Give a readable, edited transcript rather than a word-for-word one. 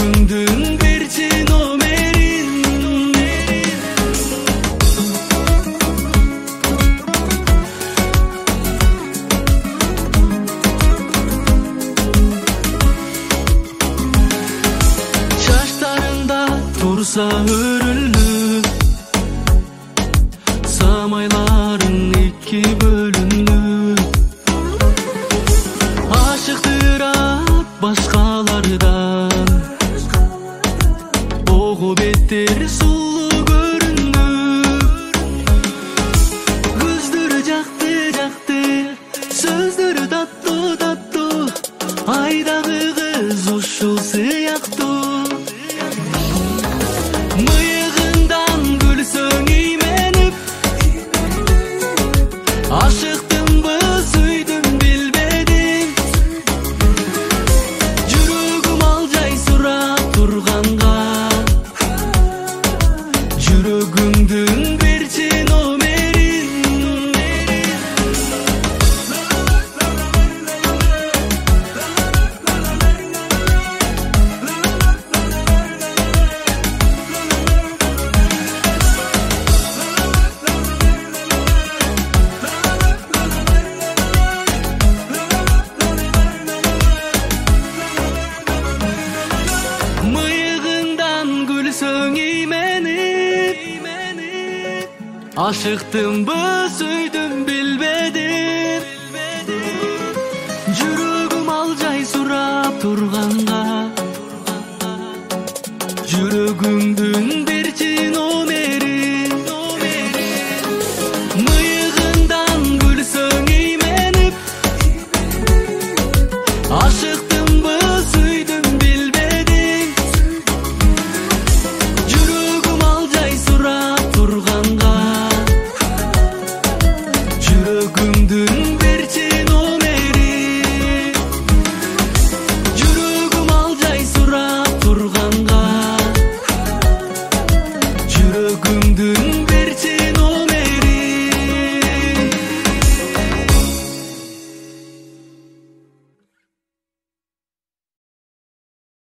жүрөгүңдүн берчи номерин. Чачтарыңда турса өрүлүп, самайларың эки бөлүнүп, ашыктырат башкалардан, ого беттер сулуу көрүнүп. Көздөрү жакты жакты, сөздөрү таттуу таттуу, айдагы кыз ушул сыяктуу. Мыйыгыңдан күлсөң ийменип, ашыктымбы сүйдүм билбедим. Жүрөгүм алжай сурап турганга, жүрөгүңдүн берчи номерин. Мыйыгыңдан күлсөң ийменип, ашыктымбы сүйдүм билбедим. Жүрөгүм алжай сурап турганга, жүрөгүң